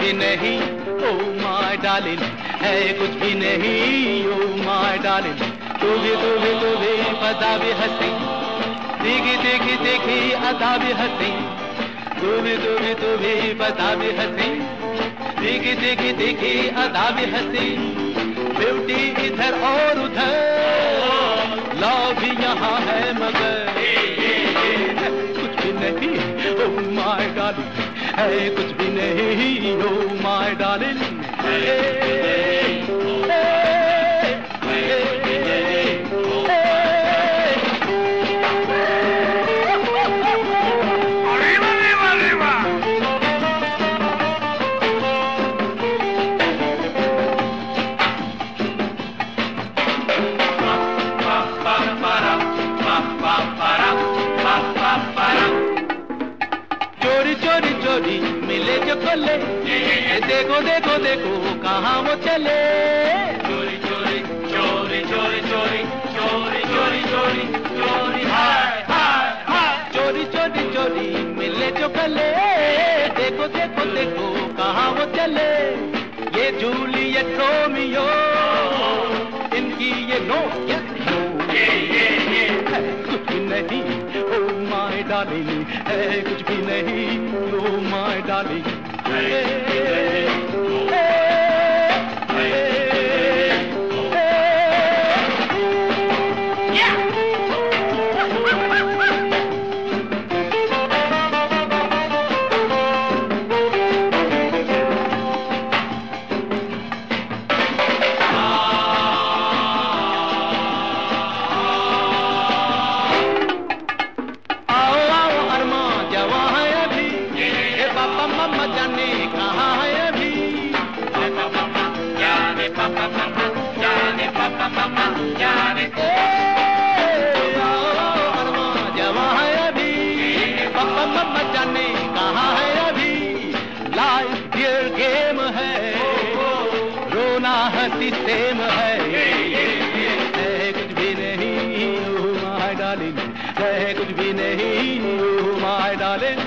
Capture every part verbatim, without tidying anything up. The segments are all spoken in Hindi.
भी नहीं, ओ माय डार्लिंग, है कुछ भी नहीं, ओ माय डार्लिंग। तू भी तू भी तू भी पता भी हंसी, देखी देखी देखी अदा भी हंसी। तू भी तू भी तू भी पता भी हंसी, देखी देखी देखी अदा भी हंसी। ब्यूटी इधर और उधर, लव भी यहाँ है मगर कुछ भी नहीं, ओ माय डार्लिंग, है कुछ भी नहीं, ओ माय डार्लिंग। चोरी चोरी चोरी मिले जो कोले, देखो देखो देखो कहाँ वो चले। चोरी चोरी चोरी चोरी चोरी चोरी चोरी चोरी चोरी हाय हाय हाय। चोरी चोरी चोरी मिले जो कोले, देखो देखो देखो कहाँ वो चले। ये जूलियट रोमियो, इनकी ये नो ये ये ये कुछ भी नहीं, ओ माय डार्लिंग, है कुछ भी नहीं, ओ माय डार्लिंग। जाने कहाँ है अभी, जाने पापा पापा जाने पापा पापा जाने जवा है अभी, पापा मम्मा जाने कहाँ है अभी। लाइफ डियर गेम है, रोना हंसी सेम है, है कुछ भी नहीं, ओ माय डार्लिंग, है कुछ भी नहीं, ओ माय डार्लिंग।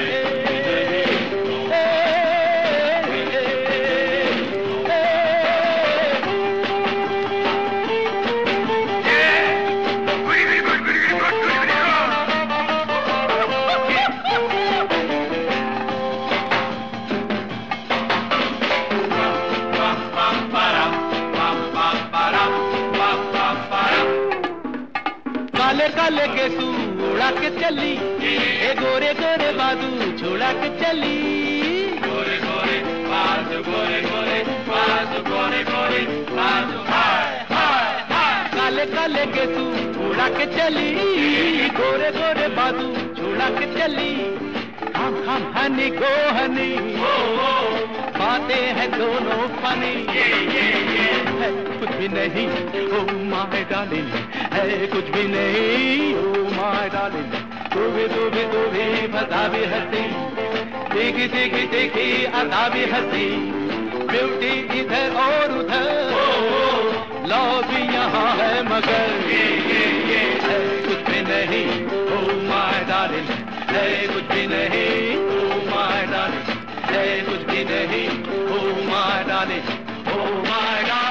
काले काले केसू उड़ा के चली, ए गोरे गोरे बादू छोड़ा के चली। गोरे गोरे बाजू गोरे गोरे बाजू गोरे गोरे बाजू हाय हाय हाय। काले काले केसू उड़ा के चली, गोरे गोरे बादू छोड़ा के चली। हम हम हनी गो हनी, बातें हैं दोनों फनी। ये ये ये है कुछ भी नहीं, ओ माय डार्लिंग, है कुछ भी नहीं, ओ माय डार्लिंग। तू भी तू भी तू भी बता भी हंसी, देखी देखी देखी अदा भी हंसी। ब्यूटी इधर और उधर, लव भी यहाँ है मगर ये ये ये है कुछ भी नहीं, ओ माय डार्लिंग, है कुछ भी नहीं, ओ माय डार्लिंग, है कुछ भी नहीं, oh my darling, oh my darling.